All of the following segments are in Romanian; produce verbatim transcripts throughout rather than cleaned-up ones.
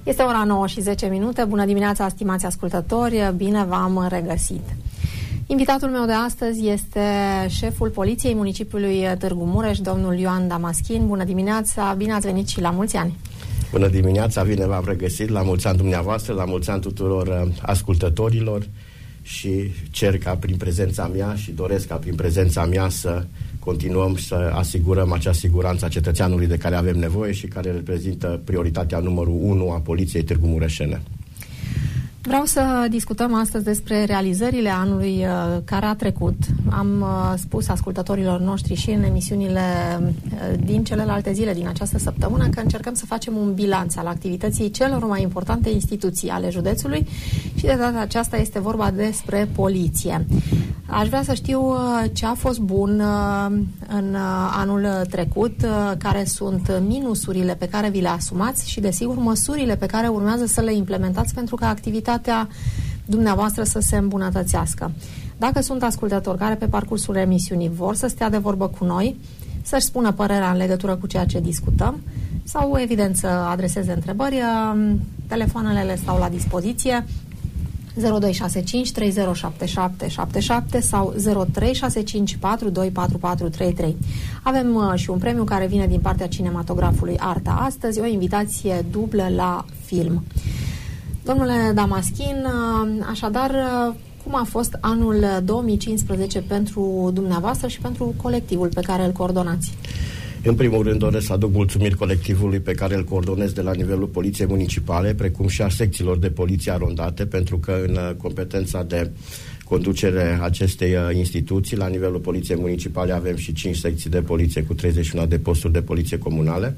Este ora nouă și zece minute. Bună dimineața, stimați ascultători, bine v-am regăsit. Invitatul meu de astăzi este șeful Poliției Municipiului Târgu Mureș, domnul Ioan Damaschin. Bună dimineața, bine ați venit și la mulți ani. Bună dimineața, bine v-am regăsit, la mulți ani dumneavoastră, la mulți ani tuturor ascultătorilor și cer ca prin prezența mea și doresc ca prin prezența mea să continuăm să asigurăm acea siguranță a cetățeanului de care avem nevoie și care reprezintă prioritatea numărul unu a Poliției Târgu Mureșene. Vreau să discutăm astăzi despre realizările anului uh, care a trecut. Am uh, spus ascultătorilor noștri și în emisiunile uh, din celelalte zile din această săptămână că încercăm să facem un bilanț al activității celor mai importante instituții ale județului și de data aceasta este vorba despre poliție. Aș vrea să știu uh, ce a fost bun uh, în uh, anul trecut, uh, care sunt minusurile pe care vi le asumați și, desigur, măsurile pe care urmează să le implementați pentru ca activitatea dumneavoastră să se îmbunătățească. Dacă sunt ascultători care pe parcursul emisiunii vor să stea de vorbă cu noi, să-și spună părerea în legătură cu ceea ce discutăm sau, evident, să adreseze întrebări, telefoanele le stau la dispoziție zero doi șase cinci trei zero șapte șapte șapte șapte sau zero trei șase cinci patru doi patru patru trei trei. Avem uh, și un premiu care vine din partea cinematografului Arta astăzi, o invitație dublă la film. Domnule Damaschin, așadar, cum a fost anul două mii cincisprezece pentru dumneavoastră și pentru colectivul pe care îl coordonați? În primul rând doresc să aduc mulțumiri colectivului pe care îl coordonez de la nivelul Poliției Municipale, precum și a secțiilor de poliție arondate, pentru că în competența de conducere acestei instituții, la nivelul Poliției Municipale avem și cinci secții de poliție cu treizeci și unu de posturi de poliție comunale,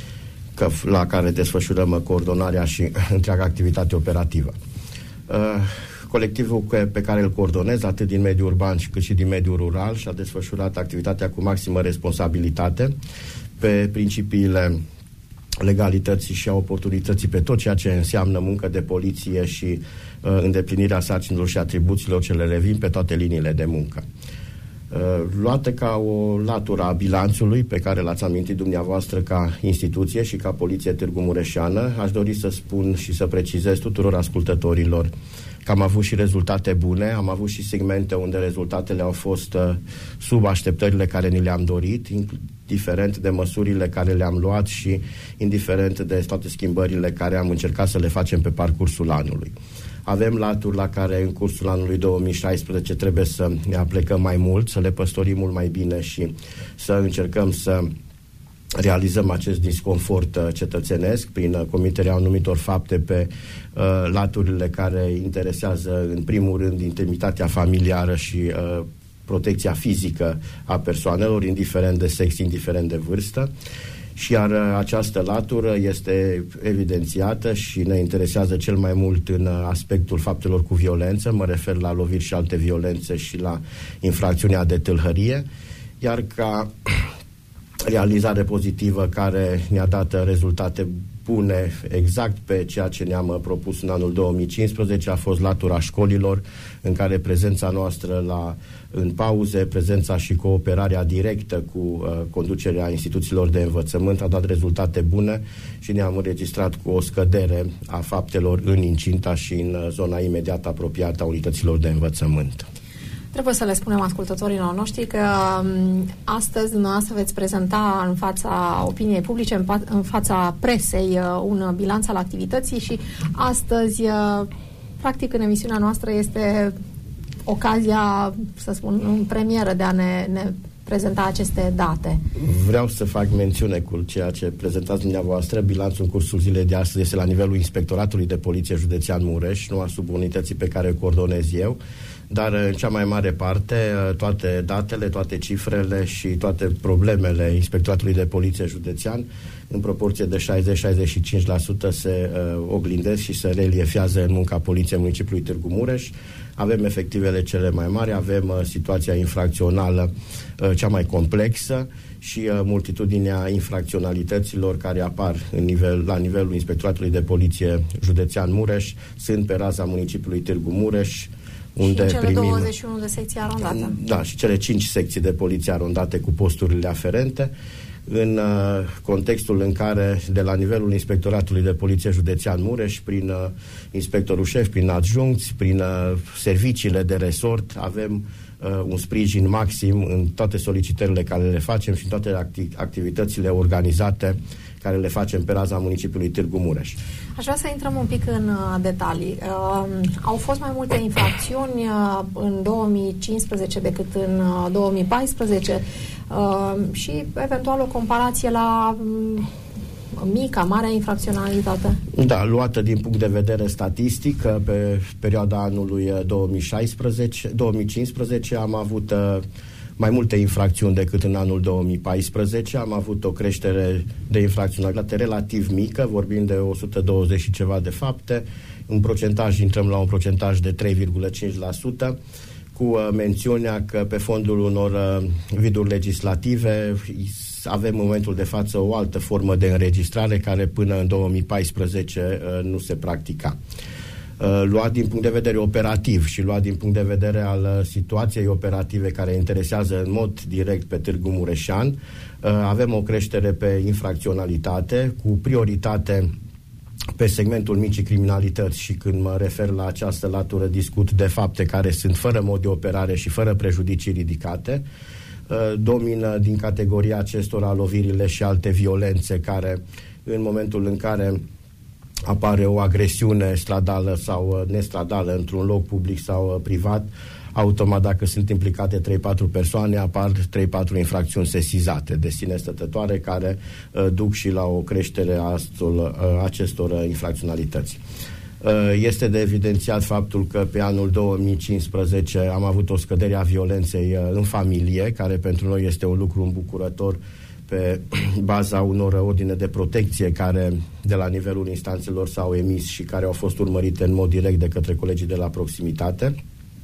la care desfășurăm coordonarea și întreaga activitate operativă. Colectivul pe care îl coordonez, atât din mediul urban cât și din mediul rural, și-a desfășurat activitatea cu maximă responsabilitate pe principiile legalității și a oportunității, pe tot ceea ce înseamnă muncă de poliție și îndeplinirea sarcinilor și atribuțiilor ce le revin pe toate liniile de muncă. Luată ca o latură a bilanțului pe care l-ați amintit dumneavoastră ca instituție și ca Poliție Târgu Mureșeană, aș dori să spun și să precizez tuturor ascultătorilor că am avut și rezultate bune, am avut și segmente unde rezultatele au fost uh, sub așteptările care ni le-am dorit, indiferent de măsurile care le-am luat și indiferent de toate schimbările care am încercat să le facem pe parcursul anului. Avem laturi la care în cursul anului două mii șaisprezece trebuie să ne aplecăm mai mult, să le păstorim mult mai bine și să încercăm să realizăm acest disconfort uh, cetățenesc prin uh, comiterea anumitor fapte pe uh, laturile care interesează în primul rând intimitatea familiară și uh, protecția fizică a persoanelor, indiferent de sex, indiferent de vârstă. Și iar uh, această latură este evidențiată și ne interesează cel mai mult în uh, aspectul faptelor cu violență, mă refer la loviri și alte violențe și la infracțiunea de tâlhărie, iar ca realizare pozitivă care ne-a dat rezultate bune exact pe ceea ce ne-am propus în anul două mii cincisprezece a fost latura școlilor, în care prezența noastră la, în pauze, prezența și cooperarea directă cu uh, conducerea instituțiilor de învățământ a dat rezultate bune și ne-am înregistrat cu o scădere a faptelor în incinta și în uh, zona imediat apropiată a unităților de învățământ. Trebuie să le spunem ascultătorilor noștri că astăzi dumneavoastră veți prezenta în fața opiniei publice, în, fa- în fața presei, un bilanț al activității și astăzi, practic, în emisiunea noastră este ocazia, să spun, în premieră de a ne, ne prezenta aceste date. Vreau să fac mențiune cu ceea ce prezentați dumneavoastră. Bilanțul în cursul zilei de astăzi este la nivelul Inspectoratului de Poliție Județean Mureș, nu a subunității pe care o coordonez eu, dar în cea mai mare parte toate datele, toate cifrele și toate problemele Inspectoratului de Poliție Județean în proporție de șaizeci la șaizeci și cinci la sută se uh, oglindesc și se reliefează în munca Poliției Municipiului Târgu Mureș. Avem efectivele cele mai mari, avem uh, situația infracțională uh, cea mai complexă și uh, multitudinea infracționalităților care apar în nivel, la nivelul Inspectoratului de Poliție Județean Mureș sunt pe raza municipiului Târgu Mureș, unde și cele primim, douăzeci și unu de secții arondate. Da, și cele cinci secții de poliție arondate cu posturile aferente. în uh, contextul în care, de la nivelul Inspectoratului de Poliție Județean Mureș, prin uh, inspectorul șef, prin adjuncți, prin uh, serviciile de resort, avem uh, un sprijin maxim în toate solicitările care le facem și în toate acti- activitățile organizate care le facem pe raza municipiului Târgu Mureș. Aș vrea să intrăm un pic în uh, detalii. Uh, au fost mai multe infracțiuni uh, în două mii cincisprezece decât în uh, două mii paisprezece uh, și eventual o comparație la um, mica, marea infracționalitate. Da, luată din punct de vedere statistic, pe perioada anului două mii șaisprezece două mii cincisprezece am avut uh, mai multe infracțiuni decât în anul două mii paisprezece. Am avut o creștere de infracționalitate relativ mică, vorbim de o sută douăzeci și ceva de fapte. În procentaj intrăm la un procentaj de trei virgulă cinci la sută, cu uh, mențiunea că pe fondul unor uh, viduri legislative avem în momentul de față o altă formă de înregistrare care până în două mii paisprezece uh, nu se practica. Luat din punct de vedere operativ și luat din punct de vedere al situației operative care interesează în mod direct pe Târgu Mureșan, avem o creștere pe infracționalitate cu prioritate pe segmentul micii criminalități și când mă refer la această latură discut de fapte care sunt fără mod de operare și fără prejudicii ridicate. Domină din categoria acestora lovirile și alte violențe care în momentul în care apare o agresiune stradală sau nestradală într-un loc public sau privat, automat dacă sunt implicate trei patru persoane, apar trei patru infracțiuni sesizate de sine stătătoare care uh, duc și la o creștere a astul, uh, acestor uh, infracționalități. Uh, este de evidențiat faptul că pe anul două mii cincisprezece am avut o scădere a violenței uh, în familie, care pentru noi este un lucru îmbucurător pe baza unor ordine de protecție care de la nivelul instanțelor s-au emis și care au fost urmărite în mod direct de către colegii de la proximitate.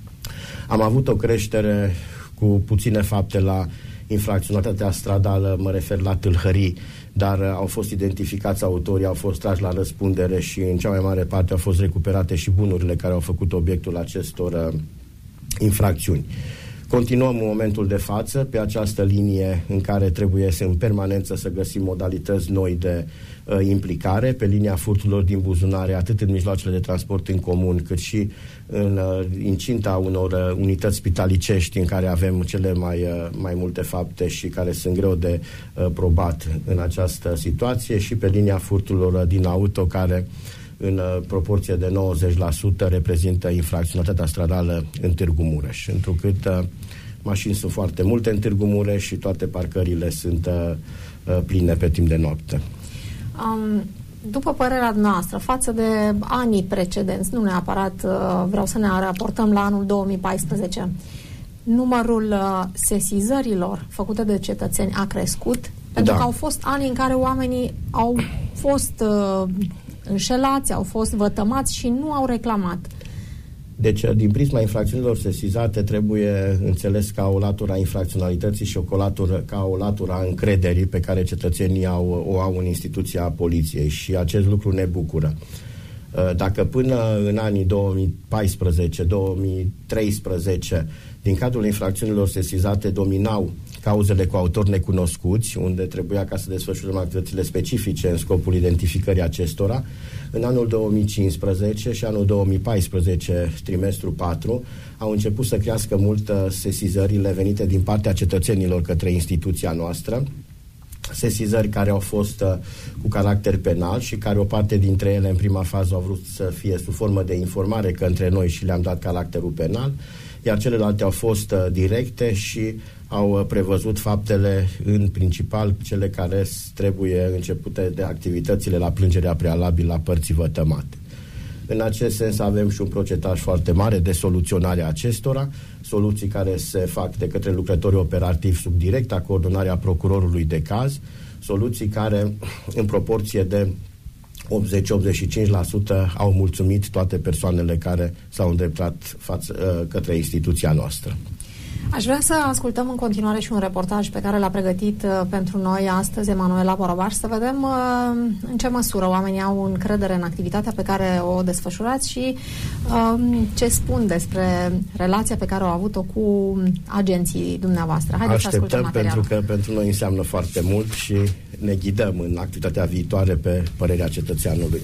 Am avut o creștere cu puține fapte la infracționalitatea stradală, mă refer la tâlhării, dar au fost identificați autorii, au fost trași la răspundere și în cea mai mare parte au fost recuperate și bunurile care au făcut obiectul acestor uh, infracțiuni. Continuăm în momentul de față pe această linie în care trebuie să în permanență să găsim modalități noi de uh, implicare, pe linia furturilor din buzunare, atât în mijloacele de transport în comun, cât și în uh, incinta unor uh, unități spitalicești în care avem cele mai, uh, mai multe fapte și care sunt greu de uh, probat în această situație, și pe linia furturilor uh, din auto, care în uh, proporție de nouăzeci la sută reprezintă infracționalitatea stradală în Târgu Mureș, întrucât uh, mașini sunt foarte multe în Târgu Mureș și toate parcările sunt uh, uh, pline pe timp de noapte. Um, după părerea noastră, față de anii precedenți, nu neapărat uh, vreau să ne raportăm la anul două mii paisprezece, numărul uh, sesizărilor făcute de cetățeni a crescut? Pentru da. că au fost ani în care oamenii au fost uh, înșelați, au fost vătămați și nu au reclamat. Deci, din prisma infracțiunilor sesizate, trebuie înțeles ca o latură a infracționalității și o latură, ca o latură a încrederii pe care cetățenii au, o au în instituția poliției, și acest lucru ne bucură. Dacă până în anii două mii paisprezece două mii treisprezece din cadrul infracțiunilor sesizate dominau cauzele cu autori necunoscuți, unde trebuia ca să desfășurăm activitățile specifice în scopul identificării acestora, în anul două mii cincisprezece și anul două mii paisprezece, trimestru patru, au început să crească mult sesizările venite din partea cetățenilor către instituția noastră, sesizări care au fost uh, cu caracter penal și care o parte dintre ele în prima fază au vrut să fie sub formă de informare către noi și le-am dat caracterul penal, iar celelalte au fost uh, directe și au uh, prevăzut faptele, în principal cele care trebuie începute de activitățile la plângerea prealabilă a părții vătămate. În acest sens avem și un procentaj foarte mare de soluționare a acestora, soluții care se fac de către lucrătorii operativi sub directa coordonare a procurorului de caz, soluții care în proporție de optzeci la optzeci și cinci la sută au mulțumit toate persoanele care s-au îndreptat față, către instituția noastră. Aș vrea să ascultăm în continuare și un reportaj pe care l-a pregătit uh, pentru noi astăzi Emanuela Borobaș, să vedem uh, în ce măsură oamenii au încredere în activitatea pe care o desfășurați și uh, ce spun despre relația pe care au avut-o cu agenții dumneavoastră. Haideți să ascultăm materialul. Pentru că pentru noi înseamnă foarte mult și ne ghidăm în activitatea viitoare pe părerea cetățeanului.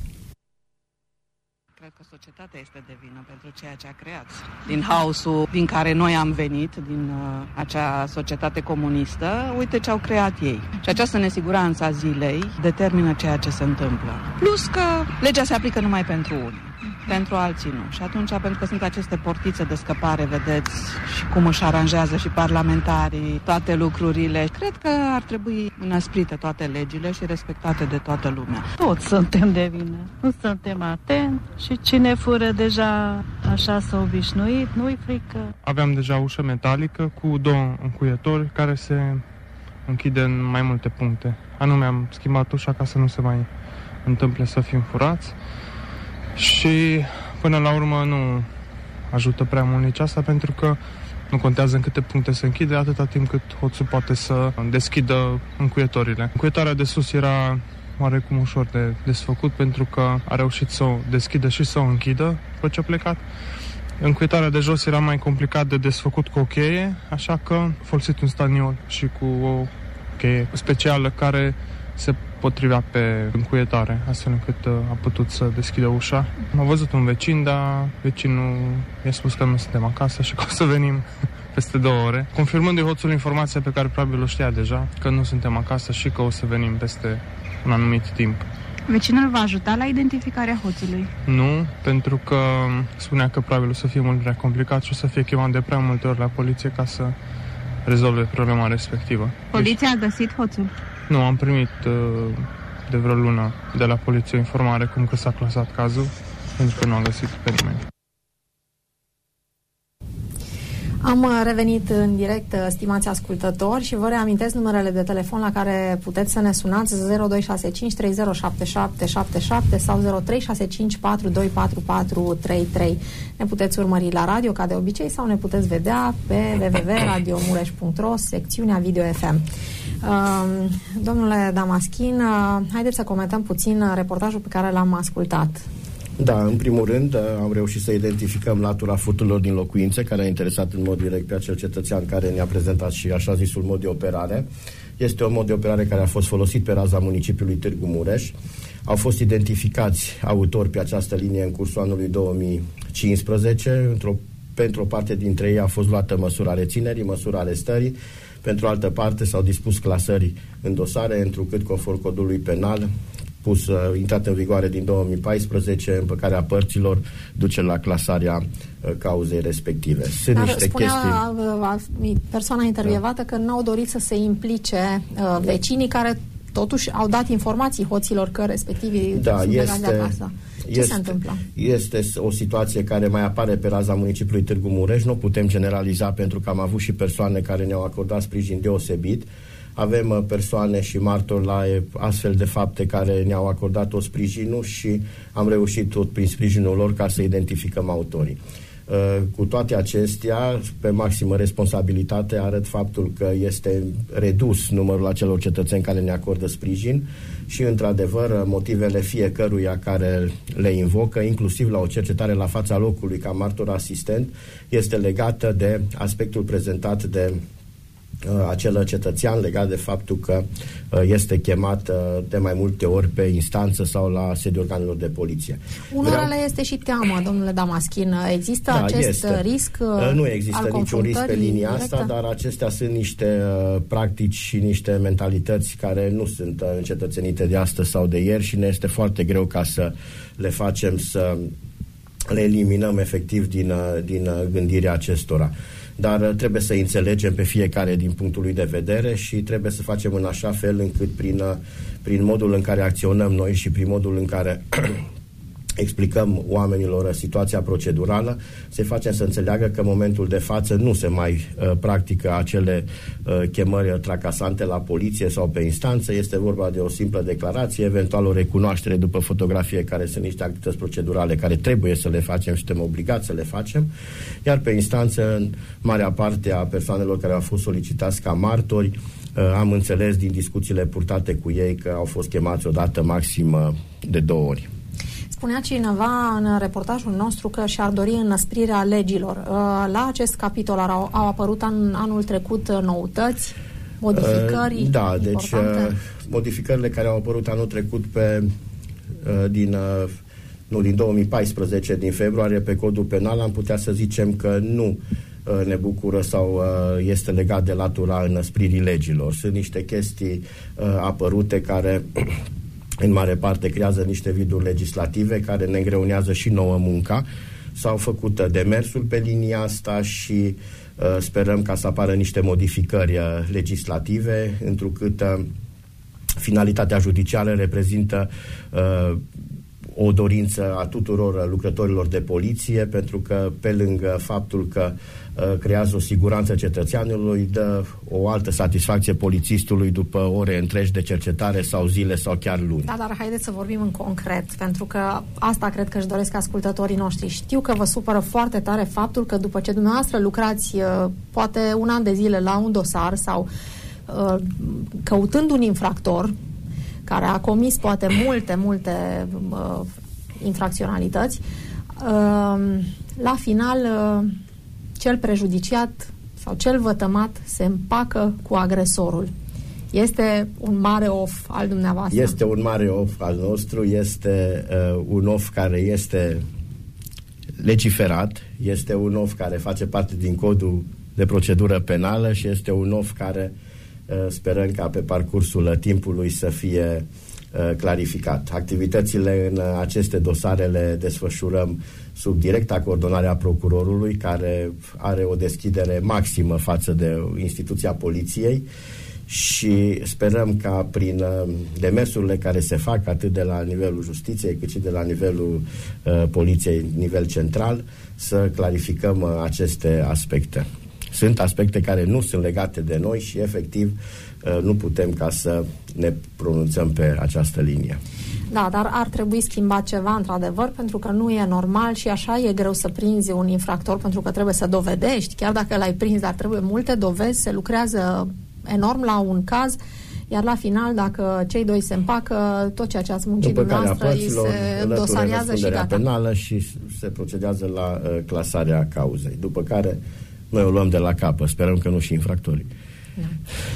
Cred că societatea este de vină pentru ceea ce a creat. Din haosul din care noi am venit, din uh, acea societate comunistă, uite ce au creat ei. Și această nesiguranță a zilei determină ceea ce se întâmplă. Plus că legea se aplică numai pentru unii, pentru alții nu. Și atunci, pentru că sunt aceste portițe de scăpare, vedeți și cum își aranjează și parlamentarii toate lucrurile, cred că ar trebui înăsprite toate legile și respectate de toată lumea. Toți suntem de vină. Nu suntem atenți și cine fură deja așa s-a obișnuit, nu-i frică. Aveam deja ușă metalică cu două încuietori care se închide în mai multe puncte. Anume am schimbat ușa ca să nu se mai întâmple să fim furați. Și până la urmă nu ajută prea mult nici asta, pentru că nu contează în câte puncte se închide, atâta timp cât hoțul poate să deschidă încuietorile. Încuietoarea de sus era oarecum ușor de desfăcut, pentru că a reușit să o deschidă și să o închidă după ce a plecat. Încuietoarea de jos era mai complicat de desfăcut cu o cheie, așa că a folosit un staniol și cu o cheie specială care se potrivea pe încuietare, astfel încât a putut să deschidă ușa. Am văzut un vecin, dar vecinul i-a spus că nu suntem acasă și că o să venim peste două ore, confirmându-i hoțul informația pe care probabil o știa deja, că nu suntem acasă și că o să venim peste un anumit timp. Vecinul va ajuta la identificarea hoțului? Nu, pentru că spunea că probabil o să fie mult prea complicat și o să fie chemat de prea multe ori la poliție ca să rezolve problema respectivă. Poliția a găsit hoțul? Nu, am primit de vreo lună de la poliție o informare cum că s-a clasat cazul, pentru că nu a găsit pe nimeni. Am revenit în direct, stimați ascultători, și vă reamintesc numerele de telefon la care puteți să ne sunați: zero doi șase cinci trei zero șapte șapte șapte șapte sau zero trei șase cinci patru doi patru patru trei trei. Ne puteți urmări la radio, ca de obicei, sau ne puteți vedea pe w w w punct radio mureș punct r o, secțiunea Video F M. Uh, domnule Damaschin, uh, haideți să comentăm puțin reportajul pe care l-am ascultat. Da, în primul rând am reușit să identificăm latura furturilor din locuințe, care a interesat în mod direct pe acel cetățean care ne-a prezentat și așa zisul mod de operare. Este un mod de operare care a fost folosit pe raza municipiului Târgu Mureș. Au fost identificați autori pe această linie în cursul anului două mii cincisprezece. Într-o, pentru o parte dintre ei a fost luată măsura reținerii, măsura arestării. Pentru altă parte s-au dispus clasări în dosare, întrucât conform codului penal pus, uh, intrat în vigoare din două mii paisprezece, împăcarea părților duce la clasarea uh, cauzei respective. Sunt Dar niște spunea chestii... persoana intervievată da. că n-au dorit să se implice uh, vecinii care totuși au dat informații hoților că respectivii da, sunt este, de acasă. Ce este, se întâmplă? Este o situație care mai apare pe raza municipiului Târgu Mureș. Nu putem generaliza, pentru că am avut și persoane care ne-au acordat sprijin deosebit. Avem persoane și martori la astfel de fapte care ne-au acordat o sprijinul și am reușit tot prin sprijinul lor ca să identificăm autorii. Cu toate acestea, pe maximă responsabilitate arăt faptul că este redus numărul acelor cetățeni care ne acordă sprijin și, într-adevăr, motivele fiecăruia care le invocă, inclusiv la o cercetare la fața locului ca martor asistent, este legată de aspectul prezentat de acel cetățean, legat de faptul că este chemat de mai multe ori pe instanță sau la sediul organelor de poliție. Unora Vreau... le este și teamă, domnule Damaschin. Există da, acest este. risc? Nu există niciun risc pe linia asta, dar acestea sunt niște uh, practici și niște mentalități care nu sunt uh, încetățenite de astăzi sau de ieri și ne este foarte greu ca să le facem să le eliminăm efectiv din, uh, din uh, gândirea acestora. Dar trebuie să înțelegem pe fiecare din punctul lui de vedere și trebuie să facem în așa fel încât prin, prin modul în care acționăm noi și prin modul în care explicăm oamenilor situația procedurală, se facem să înțeleagă că în momentul de față nu se mai uh, practică acele uh, chemări tracasante la poliție sau pe instanță, este vorba de o simplă declarație, eventual o recunoaștere după fotografie, care sunt niște activități procedurale care trebuie să le facem și suntem obligați să le facem, iar pe instanță, în marea parte a persoanelor care au fost solicitați ca martori, uh, am înțeles din discuțiile purtate cu ei că au fost chemați odată maxim de două ori. Spunea cineva în reportajul nostru că și-ar dori înăsprirea legilor. La acest capitol au, au apărut an, anul trecut noutăți, modificări Da, importante? Deci modificările care au apărut anul trecut pe, din, nu, din două mii paisprezece, din februarie, pe codul penal, am putea să zicem că nu ne bucură sau este legat de latura înăspririi legilor. Sunt niște chestii apărute care în mare parte creează niște viduri legislative care ne îngreunează și nouă munca. S-au făcut demersuri pe linia asta și uh, sperăm ca să apară niște modificări uh, legislative, întrucât uh, finalitatea judiciară reprezintă uh, o dorință a tuturor lucrătorilor de poliție, pentru că pe lângă faptul că uh, creează o siguranță cetățeanului, dă o altă satisfacție polițistului după ore întregi de cercetare sau zile sau chiar luni. Da, dar haideți să vorbim în concret, pentru că asta cred că își doresc ascultătorii noștri. Știu că vă supără foarte tare faptul că după ce dumneavoastră lucrați uh, poate un an de zile la un dosar sau uh, căutând un infractor care a comis poate multe, multe uh, infracționalități, uh, la final uh, cel prejudiciat sau cel vătămat se împacă cu agresorul. Este un mare of al dumneavoastră. Este un mare of al nostru, este uh, un of care este legiferat, este un of care face parte din codul de procedură penală și este un of care sperăm ca pe parcursul timpului să fie uh, clarificat. Activitățile în aceste dosare le desfășurăm sub directa coordonare a procurorului, care are o deschidere maximă față de instituția poliției, și sperăm ca prin uh, demersurile care se fac atât de la nivelul justiției cât și de la nivelul uh, poliției, nivel central, să clarificăm uh, aceste aspecte. Sunt aspecte care nu sunt legate de noi și, efectiv, nu putem ca să ne pronunțăm pe această linie. Da, dar ar trebui schimbat ceva, într-adevăr, pentru că nu e normal și așa e greu să prinzi un infractor, pentru că trebuie să dovedești, chiar dacă l-ai prins, dar trebuie multe dovezi, se lucrează enorm la un caz, iar la final, dacă cei doi se împacă, tot ceea ce ați muncit dumneavoastră îi se dosariază și gata. Penală și se procedează la uh, clasarea cauzei, după care noi o luăm de la capăt. Sperăm că nu și infractorii. Da.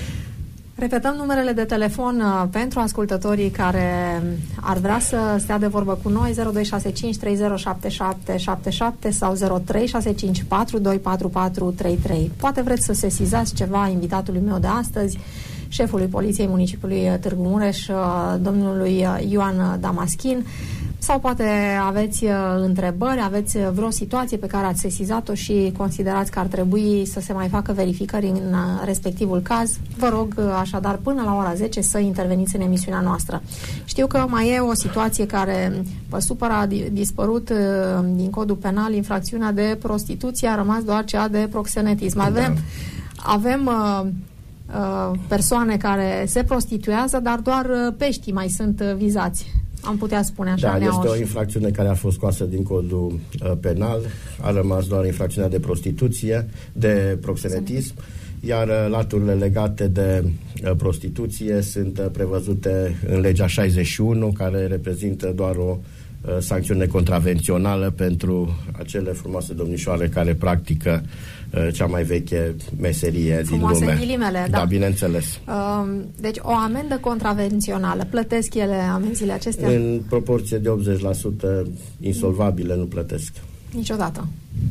Repetăm numerele de telefon uh, pentru ascultătorii care ar vrea să stea de vorbă cu noi: zero doi șase cinci trei zero șapte șapte șapte șapte sau zero trei șase cinci patru doi patru patru trei trei. Poate vreți să sesizați ceva invitatului meu de astăzi, șefului Poliției Municipiului Târgu Mureș, uh, domnului Ioan Damaschin, sau poate aveți uh, întrebări, aveți vreo situație pe care ați sesizat-o și considerați că ar trebui să se mai facă verificări în uh, respectivul caz. Vă rog uh, așadar până la ora zece să interveniți în emisiunea noastră. Știu că mai e o situație care vă supără, a dispărut uh, din codul penal infracțiunea de prostituție, a rămas doar cea de proxenetism. Avem, da. avem uh, uh, persoane care se prostituează, dar doar uh, peștii mai sunt uh, vizați. Am putea spune așa. Da, Neauș. Este o infracțiune care a fost scoasă din codul uh, penal, a rămas doar infracțiunea de prostituție, de proxenetism, iar uh, laturile legate de uh, prostituție sunt uh, prevăzute în legea șaizeci și unu, care reprezintă doar o uh, sancțiune contravențională pentru acele frumoase domnișoare care practică uh, cea mai veche meserie frumoase din lume. Ghilimele, da. Da, bineînțeles. Uh, deci o amendă contravențională. Plătesc ele amenziile acestea? În proporție de optzeci la sută insolvabile nu plătesc. Niciodată.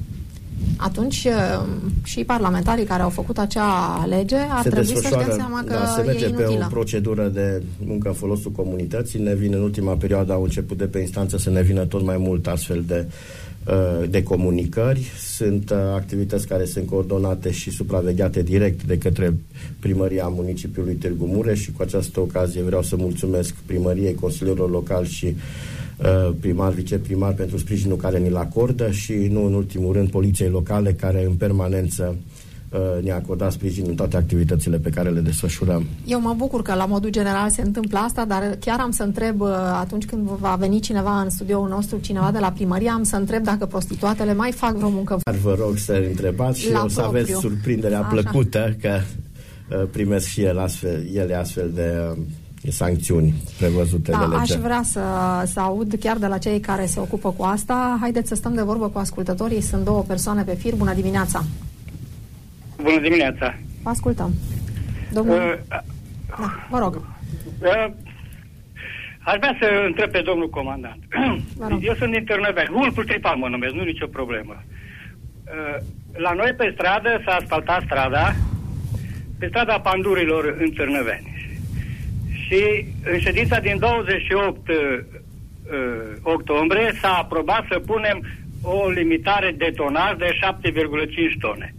Atunci și parlamentarii care au făcut acea lege ar se trebui să-și dea seama că da, se merge e pe inutilă. o procedură de muncă în folosul comunității. Ne vine în ultima perioadă, au început de pe instanță să ne vină tot mai mult astfel de, de comunicări. Sunt activități care sunt coordonate și supravegheate direct de către Primăria Municipiului Târgu Mureș și cu această ocazie vreau să mulțumesc Primăriei, consilierilor locali și primar, viceprimar pentru sprijinul care ni-l acordă și, nu în ultimul rând, poliției locale care în permanență ne-a acordat sprijin în toate activitățile pe care le desfășurăm. Eu mă bucur că la modul general se întâmplă asta, dar chiar am să întreb atunci când va veni cineva în studioul nostru, cineva de la primărie, am să întreb dacă prostituatele mai fac vreo muncă. Dar vă rog să întrebați și la o să propriu. aveți surprinderea Așa. plăcută că primesc și ele astfel, ele astfel de sancțiuni prevăzute da, de lege. Aș vrea să, să aud chiar de la cei care se ocupă cu asta. Haideți să stăm de vorbă cu ascultătorii. Sunt două persoane pe fir. Bună dimineața! Bună dimineața! Vă ascultăm. Domnul... Uh, da, vă rog. Uh, aș vrea să întreb pe domnul comandant. Eu sunt din Târnăveni. Vulpul Tripan mă numesc, nu nicio problemă. Uh, la noi pe stradă s-a asfaltat strada, pe strada Pandurilor în Târnăveni. Și în ședința din douăzeci și opt uh, octombrie s-a aprobat să punem o limitare de tonaj de șapte virgulă cinci tone.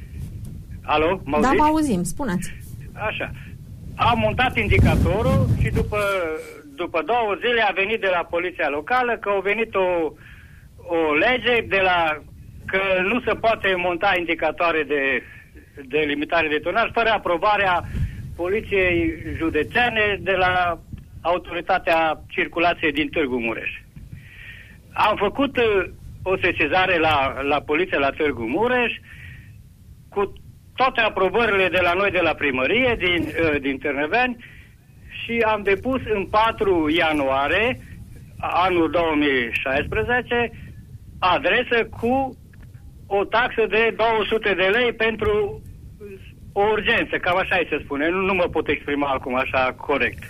Alo? Mă da, auziți? vă auzim, spuneți. Așa. Am montat indicatorul și după, după două zile a venit de la poliția locală că a venit o, o lege de la că nu se poate monta indicatoare de, de limitare de tonaj fără aprobarea poliției județene de la autoritatea circulației din Târgu Mureș. Am făcut o sesizare la, la poliția la Târgu Mureș cu toate aprobările de la noi de la primărie din, din Târnăveni și am depus în patru ianuarie anul două mii șaisprezece adresă cu o taxă de două sute de lei pentru o urgență, cam așa îi se spune, nu, nu mă pot exprima acum așa corect.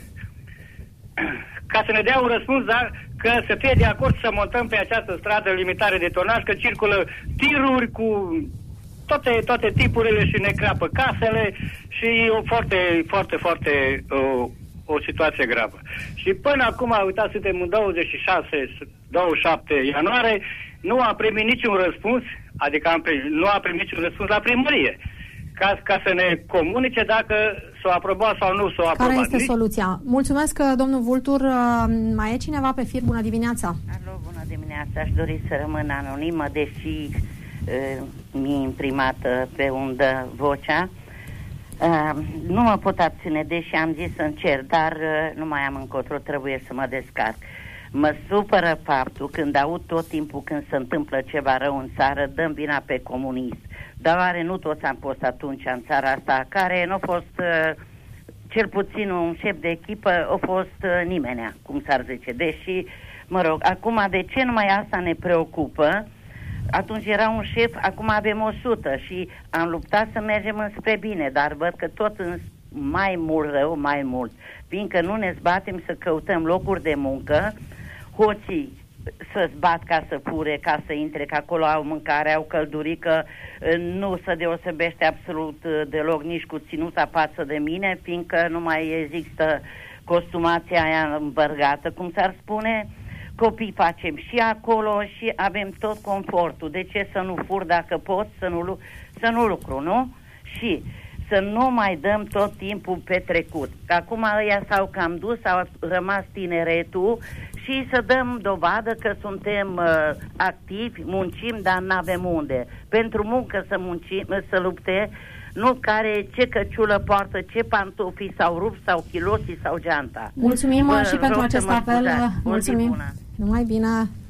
Ca să ne dea un răspuns, dar că să fie de acord să montăm pe această stradă limitare de tonaj, că circulă tiruri cu toate, toate tipurile și ne crapă casele și e o foarte, foarte, foarte o, o situație gravă. Și până acum, uitați, suntem în douăzeci și șase, douăzeci și șapte ianuarie, nu am primit niciun răspuns, adică am primit, nu am primit niciun răspuns la primărie. Ca, ca să ne comunice dacă s-o aprobat sau nu s-o aprobat. Care este soluția? Mulțumesc, domnul Vultur. Mai e cineva pe fir? Bună dimineața! Alo, bună dimineața! Aș dori să rămân anonimă, deși uh, mi-e imprimată pe undă vocea. Uh, nu mă pot abține, deși am zis să încerc, dar uh, nu mai am încotro, trebuie să mă descarc. Mă supără faptul când aud tot timpul când se întâmplă ceva rău în țară, dăm vina pe comunism. Dar oare nu toți am fost atunci în țara asta, care nu a fost, uh, cel puțin un șef de echipă, a fost uh, nimenea, cum s-ar zice. Deși, mă rog, acum de ce numai asta ne preocupă? Atunci era un șef, acum avem o sută și am luptat să mergem înspre bine, dar văd că tot în mai mult rău, mai mult. Fiindcă nu ne zbatem să căutăm locuri de muncă, hoții să-ți bat ca să fure, ca să intre, că acolo au mâncare, au căldurică, nu se deosebește absolut deloc nici cu ținuta față de mine, fiindcă nu mai există costumația aia îmbărgată, cum s-ar spune. Copii facem și acolo și avem tot confortul. De ce să nu fur dacă pot, să nu, să nu lucru, nu? Și să nu mai dăm tot timpul petrecut. Că acum ăia s-au cam dus, au rămas tineretul și să dăm dovadă că suntem uh, activi, muncim, dar n-avem unde. Pentru muncă să muncim, să lupte, nu care ce căciulă poartă, ce pantofi sau rup sau chiloții sau geanta. Mulțumim Bă, și pentru acest apel. Mulțumim. Numai bine.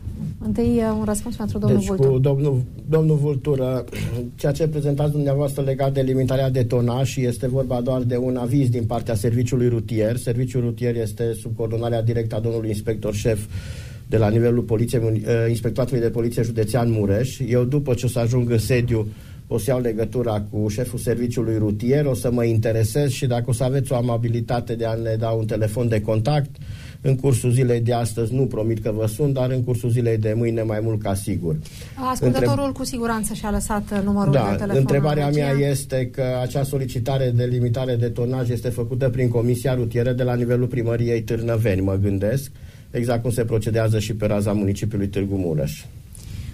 Întâi un răspuns pentru domnul deci, Vultur. Cu domnul, domnul Vultur, ceea ce prezentați dumneavoastră legat de limitarea de tonaj și este vorba doar de un aviz din partea serviciului rutier. Serviciul rutier este sub coordonarea directă a domnului inspector șef de la nivelul poliției, Inspectoratului de Poliție Județean Mureș. Eu, după ce o să ajung în sediu, o să iau legătura cu șeful serviciului rutier, o să mă interesez și dacă o să aveți o amabilitate de a ne da un telefon de contact, în cursul zilei de astăzi nu promit că vă sun, dar în cursul zilei de mâine mai mult ca sigur. Ascultătorul Întreb... cu siguranță și-a lăsat numărul da, de telefon. Întrebarea mea este că acea solicitare de limitare de tonaj este făcută prin Comisia Rutieră de la nivelul primăriei Târnăveni, mă gândesc, exact cum se procedează și pe raza municipiului Târgu Mureș.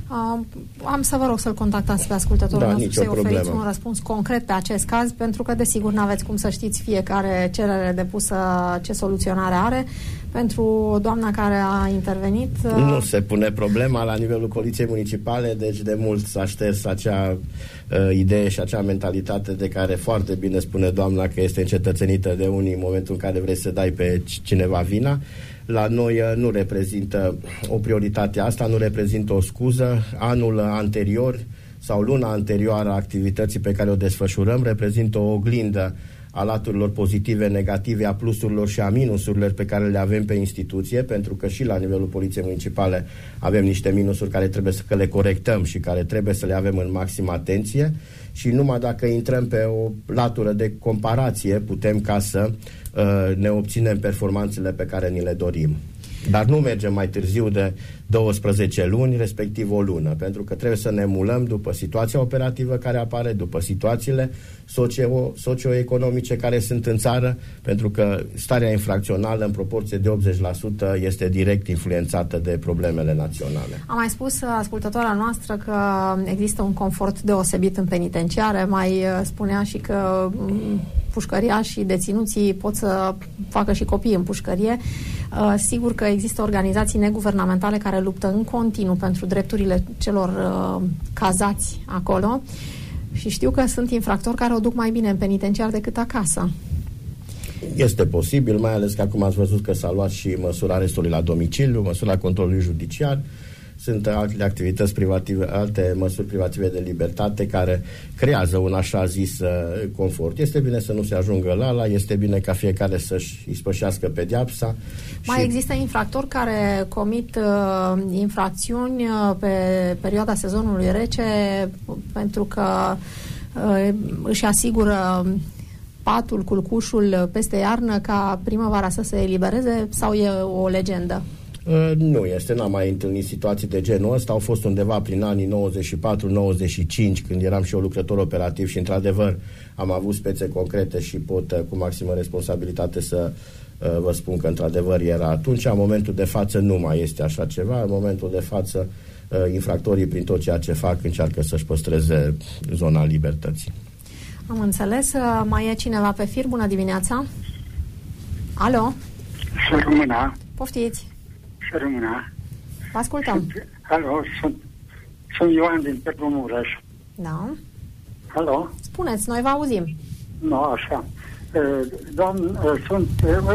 Uh, am să vă rog să-l contactați pe ascultătorul da, nostru, să-i oferiți problemă. un răspuns concret pe acest caz, pentru că, desigur, n-aveți cum să știți fiecare cerere depusă ce soluționare are. Pentru doamna care a intervenit... Uh... Nu se pune problema la nivelul Poliției Municipale, deci de mult s-a șters acea uh, idee și acea mentalitate de care foarte bine spune doamna că este încetățenită de unii în momentul în care vrei să dai pe cineva vina. La noi nu reprezintă o prioritate asta, nu reprezintă o scuză. Anul anterior sau luna anterioară a activității pe care o desfășurăm reprezintă o oglindă a laturilor pozitive, negative, a plusurilor și a minusurilor pe care le avem pe instituție, pentru că și la nivelul Poliției Municipale avem niște minusuri care trebuie să le corectăm și care trebuie să le avem în maximă atenție și numai dacă intrăm pe o latură de comparație putem ca să uh, ne obținem performanțele pe care ni le dorim. Dar nu mergem mai târziu de douăsprezece luni, respectiv o lună, pentru că trebuie să ne emulăm după situația operativă care apare, după situațiile socio- socioeconomice care sunt în țară, pentru că starea infracțională în proporție de optzeci la sută este direct influențată de problemele naționale. Am mai spus ascultătoarea noastră că există un confort deosebit în penitenciare, mai spunea și că pușcăriași și deținuții pot să facă și copii în pușcărie. Uh, sigur că există organizații neguvernamentale care luptă în continuu pentru drepturile celor uh, cazați acolo și știu că sunt infractori care o duc mai bine în penitenciar decât acasă. Este posibil, mai ales că acum ați văzut că s-a luat și măsura arestului la domiciliu, măsura controlului judiciar. Sunt alte activități privative, alte măsuri privative de libertate care creează un așa zis confort. Este bine să nu se ajungă la ala, este bine ca fiecare să-și ispășească pedeapsa. Mai și... există infractori care comit uh, infracțiuni uh, pe perioada sezonului rece pentru că uh, își asigură patul, culcușul peste iarnă ca primăvara să se elibereze, sau e o legendă? Uh, nu este, n-am mai întâlnit situații de genul ăsta. Au fost undeva prin anii nouăzeci și patru nouăzeci și cinci, când eram și eu lucrător operativ și într-adevăr am avut spețe concrete și pot uh, cu maximă responsabilitate să uh, vă spun că într-adevăr era atunci. În momentul de față nu mai este așa ceva. În momentul de față uh, infractorii prin tot ceea ce fac încearcă să-și păstreze zona libertății. Am înțeles. Mai e cineva pe fir? Bună dimineața! Alo? Să rămână. Poftiți! Să rămână. Vă ascultăm. Sunt, alo, sunt, sunt Ioan din Târgu Mureș. Da. Alo? Spuneți, noi vă auzim. Nu, așa. Domn, sunt,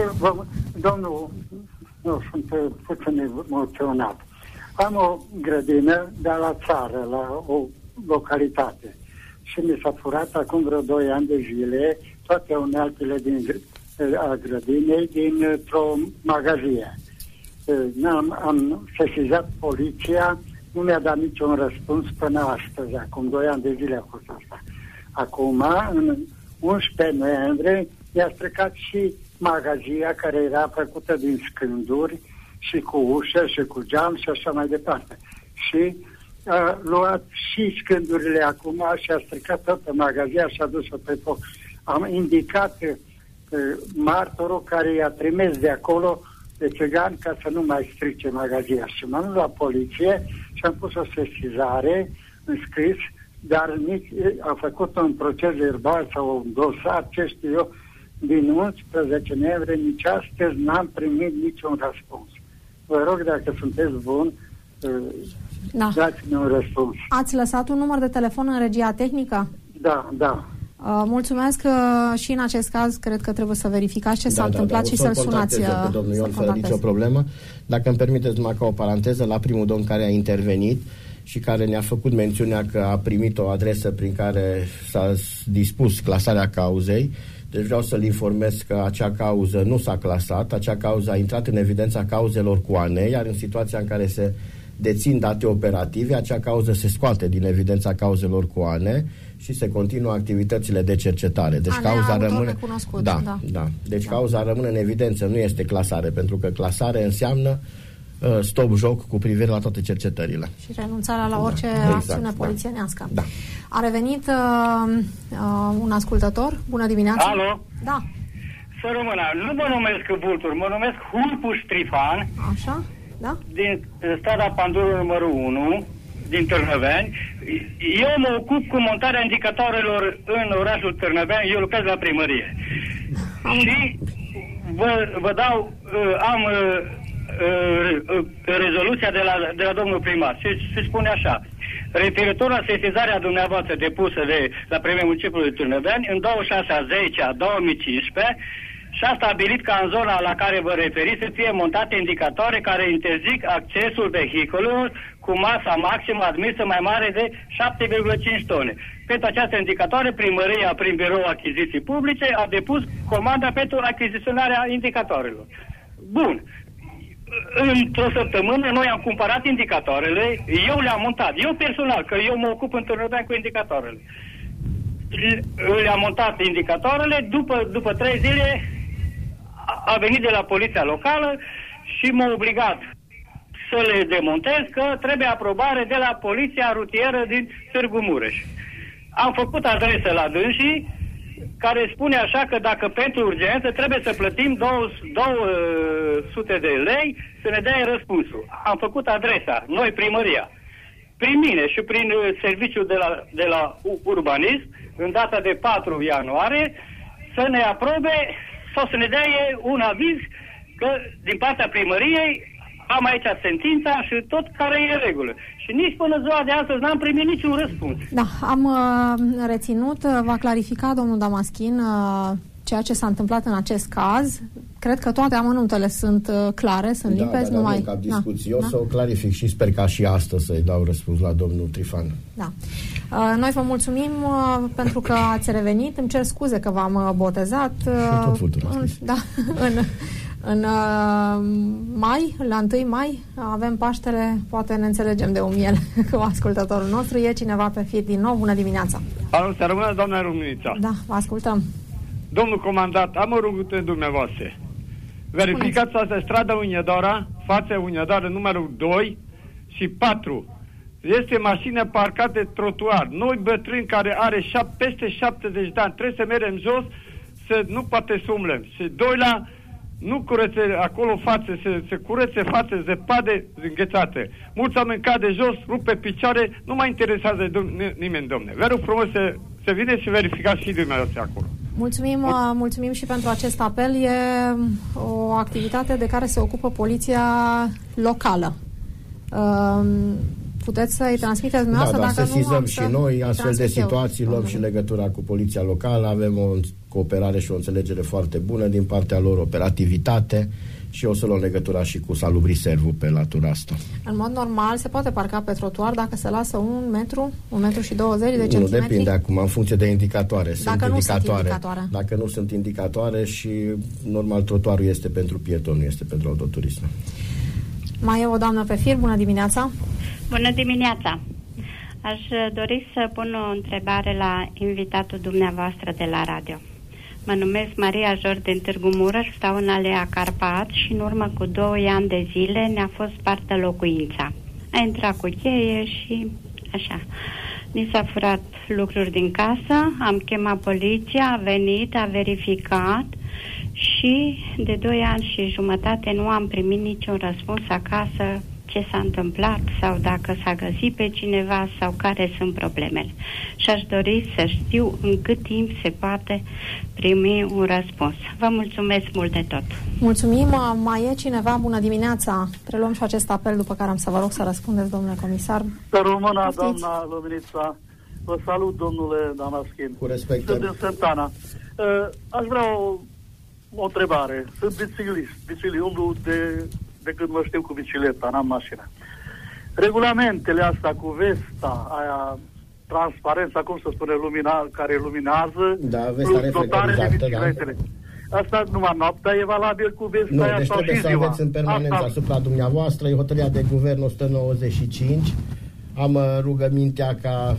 domnul, nu, sunt puțin emoționat. Am o grădină de la țară, la o localitate. Și mi s-a furat acum vreo doi ani de zile toate unealtele din a grădinei dintr-o magazie. Am, am sesizat poliția, nu mi-a dat niciun răspuns până astăzi, acum doi ani de zile a fost asta. Acum, în unsprezece noiembrie, i-a stricat și magazia care era făcută din scânduri și cu ușă și cu geam și așa mai departe. Și a luat și scândurile acum și a stricat toată magazia și a dus-o pe foc. Am indicat uh, martorul care i-a trimis de acolo de țigani ca să nu mai strice magazia. Și m-am dus la poliție și am pus o sesizare în scris, dar nici a făcut un proces verbal sau un dosar, ce știu eu, din unsprezece noiembrie, nici astăzi n-am primit niciun răspuns. Vă rog, dacă sunteți bun, da. dați-mi un răspuns. Ați lăsat un număr de telefon în regia tehnică? Da, da. Uh, mulțumesc că și în acest caz cred că trebuie să verificați ce da, s-a da, întâmplat da, și să-l sunați. Pe domnul Ion fără nicio problemă. Dacă îmi permiteți numai ca o paranteză, la primul domn care a intervenit și care ne-a făcut mențiunea că a primit o adresă prin care s-a dispus clasarea cauzei. Deci vreau să-l informez că acea cauză nu s-a clasat, acea cauză a intrat în evidența cauzelor cu A N E, iar în situația în care se dețin date operative, acea cauză se scoate din evidența cauzelor cu A N E și se continuă activitățile de cercetare. Deci cauza rămâne da, da. da. Deci da. cauza rămâne în evidență, nu este clasare, pentru că clasare înseamnă uh, stop joc cu privire la toate cercetările. Și renunțarea la orice da, exact, acțiune polițienească. Da. A revenit uh, uh, un ascultător. Bună dimineața. Alo? Da. Să rămână. Nu mă numesc Vultur, mă numesc Hulpuș Trifan. Așa, da. Din strada Pandurul numărul unu. din Târnăveni. Eu mă ocup cu montarea indicatoarelor în orașul Târnăveni, eu lucrez la primărie. Și vă, vă dau, uh, am uh, uh, rezoluția de la, de la domnul primar. Se, se spune așa: referitor la sesizarea dumneavoastră depusă de la Premierul Municipiului Târnăveni, în douăzeci și șase a zecea două mii cincisprezece, și-a stabilit ca în zona la care vă referiți să fie montate indicatoare care interzic accesul vehiculelor cu masa maximă admisă mai mare de șapte virgulă cinci tone. Pentru această indicatoare, primăria, prin birou achiziții publice, a depus comanda pentru achiziționarea indicatoarelor. Bun. Într-o săptămână noi am cumpărat indicatoarele, eu le-am montat, eu personal, că eu mă ocup în Târnăveni cu indicatoarele. Le-am montat indicatoarele, după, după trei zile a venit de la poliția locală și m-a obligat să le demontez, că trebuie aprobare de la poliția rutieră din Târgu Mureș. Am făcut adresă la dânsii, care spune așa că dacă pentru urgență trebuie să plătim două sute de lei să ne dea răspunsul. Am făcut adresa, noi primăria, prin mine și prin serviciul de la, de la urbanism, în data de patru ianuarie, să ne aprobe sau să ne dea un aviz că din partea primăriei am aici sentința și tot care e în regulă. Și nici până ziua de astăzi n-am primit niciun răspuns. Da, am uh, reținut, uh, va clarifica domnul Damaschin uh, ceea ce s-a întâmplat în acest caz. Cred că toate amănuntele sunt uh, clare, sunt da, limpezi. Da, nu mai... ca discuții. Da, o da? să o clarific și sper ca și astăzi să-i dau răspuns la domnul Trifan. Da. Uh, noi vă mulțumim uh, pentru că ați revenit. Îmi cer scuze că v-am uh, botezat. Uh, și tot futura, în, da, în, în uh, mai, la întâi mai, avem Paștele, poate ne înțelegem de umiel cu ascultătorul nostru. E cineva pe fir din nou. Bună dimineața! Alo, să rămână, doamna Ruminița. Da, vă ascultăm. Domnul comandant, am o rugăciune dumneavoastră. Verificați asta, strada Ugnădora, fața Ugnădora numărul doi și patru. Este mașină parcată de trotuar. Noi bătrâni care are șap- peste șaptezeci de ani, trebuie să mergem jos, să nu poate să umblăm. Și doi la nu curățe acolo față, să, să curățe față, zăpadă înghețată. Mulți au mâncat de jos, rupe picioare, nu mai interesează dom- nimeni, domne. Vă rog frumos să, să vineți și verificați și dumneavoastră acolo. Mulțumim, uh, mulțumim și pentru acest apel. E o activitate de care se ocupă poliția locală. Uh, puteți să-i transmiteți dumneavoastră, da, dar dacă sesizăm nu, și noi astfel de situații, luăm și legătura cu poliția locală, avem o cooperare și o înțelegere foarte bună din partea lor, operativitate, și o să luăm legătura și cu Salubriservul pe latura asta. În mod normal se poate parca pe trotuar dacă se lasă un metru, un metru și douăzeci de nu, centimetri? Nu, depinde acum, în funcție de indicatoare. Sunt dacă indicatoare. nu sunt indicatoare. Dacă nu sunt indicatoare și normal trotuarul este pentru pieton, nu este pentru autoturism. Mai e o doamnă pe fir, bună dimineața! Bună dimineața! Aș dori să pun o întrebare la invitatul dumneavoastră de la radio. Mă numesc Maria Jor din Târgu Mureș, stau în Alea Carpat și în urmă cu doi ani de zile ne-a fost spartă locuința. A intrat cu cheie și așa. Ni s-a furat lucruri din casă, am chemat poliția, a venit, a verificat și de doi ani și jumătate nu am primit niciun răspuns acasă ce s-a întâmplat sau dacă s-a găsit pe cineva sau care sunt problemele. Și aș dori să știu în cât timp se poate primi un răspuns. Vă mulțumesc mult de tot. Mulțumim. Mai e cineva? Bună dimineața. Preluăm și acest apel, după care am să vă rog să răspundeți, domnule comisar. Să rămână, doamna Luminița. Vă salut, domnule Damaschin. Cu respect. Sunt din Santana. Uh, aș vrea o, o întrebare. Sunt biciclist. Biciclist, umblu de... de când mă știu cu bicicleta, n-am mașină. Regulamentele astea cu vesta, aia transparența, cum să spune, lumina, care luminează, da, plus dotare de bicicletele. Da. Asta numai noaptea e valabil cu vesta nu, aia deci sau trebuie și să ziua. aveți în permanență asta asupra dumneavoastră. E hotărârea de guvern o sută nouăzeci și cinci. Am uh, rugămintea ca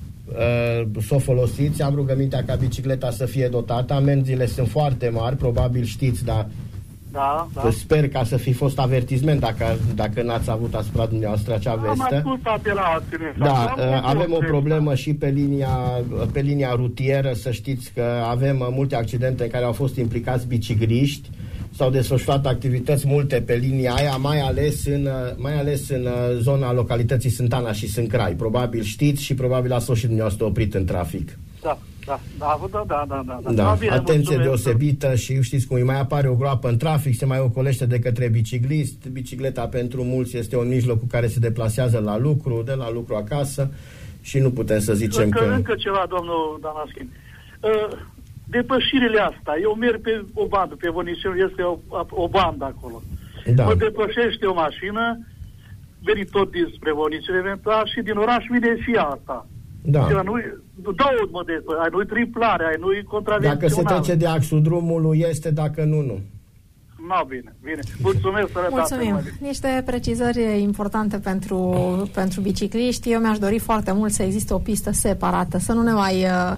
uh, să o folosiți, am rugămintea ca bicicleta să fie dotată. Amenziile sunt foarte mari, probabil știți, dar Da, da. sper ca să fi fost avertisment dacă, dacă n-ați avut asupra dumneavoastră acea vestă. Am ascultat de la alții. Da, avem o problemă și pe linia, pe linia rutieră, să știți că avem multe accidente în care au fost implicați bicicliști. s-au desfășurat activități multe pe linia aia, mai ales în, mai ales în zona localității Sântana și Sâncrai. Probabil știți și probabil ați fost și dumneavoastră oprit în trafic. Da, da, da, da, da, da, da. Da, da bine, atenție mulțumesc. deosebită și știți cum îi mai apare o groapă în trafic, se mai ocolește de către biciclist. Bicicleta pentru mulți este un mijloc cu care se deplasează la lucru, de la lucru acasă și nu putem să zicem încă, că... Încă ceva, domnul Damaschin. Uh, depășirile astea, eu merg pe o bandă, pe Vonicel este o, o bandă acolo. Da. Mă depășește o mașină, veni tot dinspre Vonicel eventual și din oraș vine și asta. Da. Și nu, două mă depă, ai nu-i triplare, ai nu-i contravențional. Dacă se trece de axul drumului este, dacă nu, nu. No, bine, bine. Mulțumesc, sănătate. Mulțumim. Niște precizări importante pentru, pentru bicicliști. Eu mi-aș dori foarte mult să existe o pistă separată, să nu ne mai... Uh,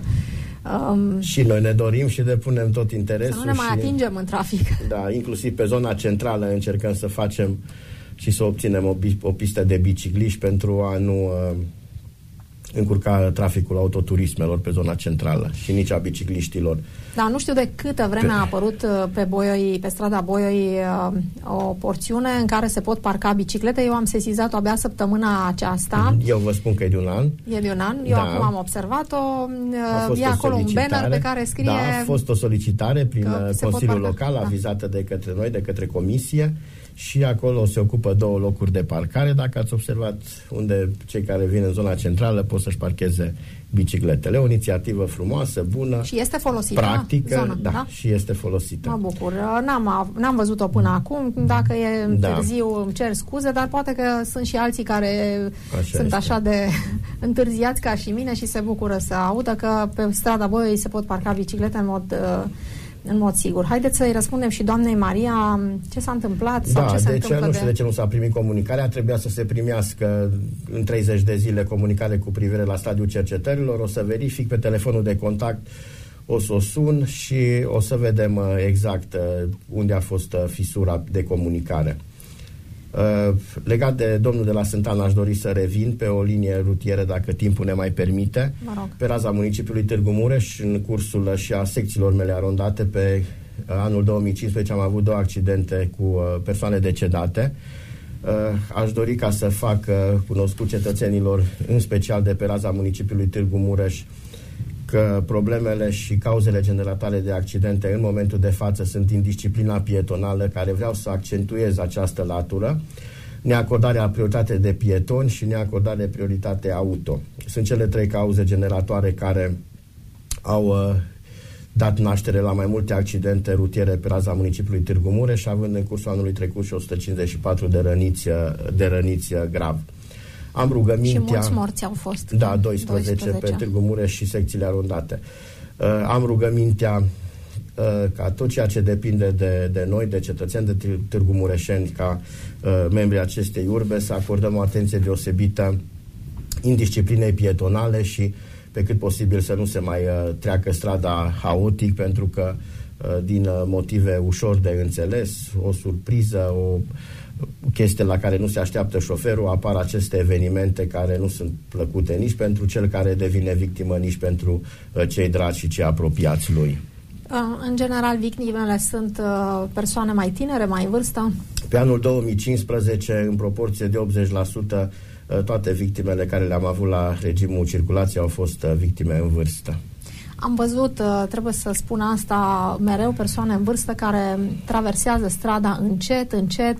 um, și noi ne dorim și depunem tot interesul. Să nu ne mai și, atingem în trafic. Da, inclusiv pe zona centrală încercăm să facem și să obținem o, o pistă de bicicliști pentru a nu... Uh, încurca traficul autoturismelor pe zona centrală și nici a bicicliștilor. Da, nu știu de câtă vreme a apărut pe Boioi, pe strada Boioi, o porțiune în care se pot parca biciclete. Eu am sesizat-o abia săptămâna aceasta. Eu vă spun că e de un an. E de un an. Eu da. acum am observat-o. E o acolo un banner pe care scrie... Da, a fost o solicitare prin Consiliul Local, da. avizată de către noi, de către Comisie, și acolo se ocupă două locuri de parcare. Dacă ați observat, unde cei care vin în zona centrală pot să-și parcheze bicicletele. O inițiativă frumoasă, bună, și este folosită, practică, zona, da, da, și este folosită. Mă bucur. N-am, n-am văzut-o până acum. Dacă e da. târziu, îmi cer scuze, dar poate că sunt și alții care așa sunt este. așa de întârziați ca și mine și se bucură să audă că pe strada Boioi se pot parca biciclete în mod... în mod sigur. Haideți să-i răspundem și doamnei Maria ce s-a întâmplat sau da, ce se deci întâmplă nu știu de... de ce nu s-a primit comunicarea. Trebuia să se primească în treizeci de zile comunicare cu privire la stadiul cercetărilor. O să verific pe telefonul de contact, o să o sun și o să vedem exact unde a fost fisura de comunicare. Uh, legat de domnul de la Sântana, aș dori să revin pe o linie rutieră, dacă timpul ne mai permite, pe raza municipiului Târgu Mureș, în cursul și a secțiilor mele arondate. Pe uh, anul două mii cincisprezece am avut două accidente cu uh, persoane decedate. Uh, aș dori ca să fac uh, cunoscut cetățenilor, în special de pe raza municipiului Târgu Mureș, că problemele și cauzele generatoare de accidente în momentul de față sunt indisciplina pietonală, care vreau să accentuez această latură, neacordarea prioritate de pietoni și neacordarea prioritate auto. Sunt cele trei cauze generatoare care au uh, dat naștere la mai multe accidente rutiere pe raza municipiului Târgu Mureș, având în cursul anului trecut și o sută cincizeci și patru de răniți, de răniți grav. Am rugămintea... Și mulți morți au fost. Da, doisprezece, doisprezece. Pe Târgu Mureș și secțiile arondate. Uh, am rugămintea uh, ca tot ceea ce depinde de, de noi, de cetățeni de Târgu Mureșeni, ca uh, membrii acestei urbe, să acordăm o atenție deosebită indisciplinei pietonale și pe cât posibil să nu se mai uh, treacă strada haotic, pentru că uh, din uh, motive ușor de înțeles, o surpriză, o chestie la care nu se așteaptă șoferul, apar aceste evenimente care nu sunt plăcute nici pentru cel care devine victimă, nici pentru uh, cei dragi și cei apropiați lui. În general, victimele sunt uh, persoane mai tinere, mai în vârstă? Pe anul două mii cincisprezece, în proporție de optzeci la sută, uh, toate victimele care le-am avut la regimul circulației au fost uh, victime în vârstă. Am văzut, trebuie să spun asta mereu, persoane în vârstă care traversează strada încet, încet,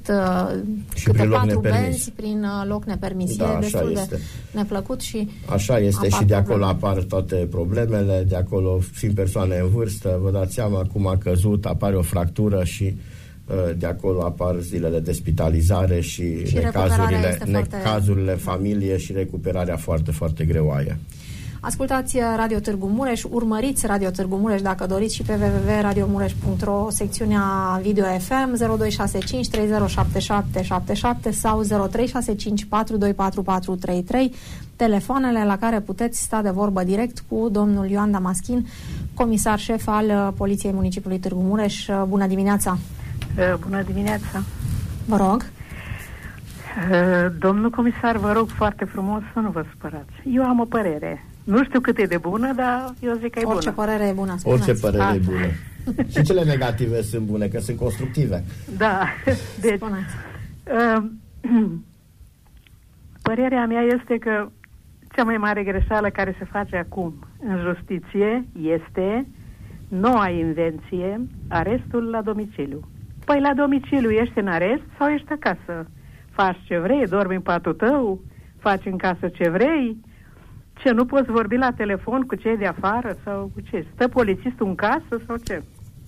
și câte prin patru loc benzi, prin loc nepermis. Da, e destul este. de neplăcut și așa este și de acolo probleme. Apar toate problemele, de acolo fiind persoane în vârstă, vă dați seama cum a căzut, apare o fractură și de acolo apar zilele de spitalizare și, și necazurile, necazurile foarte... în familie și recuperarea foarte, foarte greoaie. Ascultați Radio Târgu Mureș, urmăriți Radio Târgu Mureș dacă doriți și pe w w w punct radio mureș punct r o, secțiunea Video F M zero doi șase cinci trei zero șapte șapte șapte șapte sau zero trei șase cinci patru doi patru patru trei trei, telefoanele la care puteți sta de vorbă direct cu domnul Ioan Damaschin, comisar șef al Poliției Municipiului Târgu Mureș. Bună dimineața! Bună dimineața! Vă rog! Domnul comisar, vă rog foarte frumos să nu vă supărați. Eu am o părere. Nu știu cât e de bună, dar eu zic că e bună. Orice părere e bună, spuneți. Orice părere A. e bună. Și cele negative sunt bune, că sunt constructive. Da. Deci, uh, părerea mea este că cea mai mare greșeală care se face acum în justiție este noua invenție, arestul la domiciliu. Păi la domiciliu ești în arest sau ești acasă? Faci ce vrei, dormi în patul tău, faci în casă ce vrei, ce, nu poți vorbi la telefon cu cei de afară sau cu ce? Stă polițistul în casă sau ce?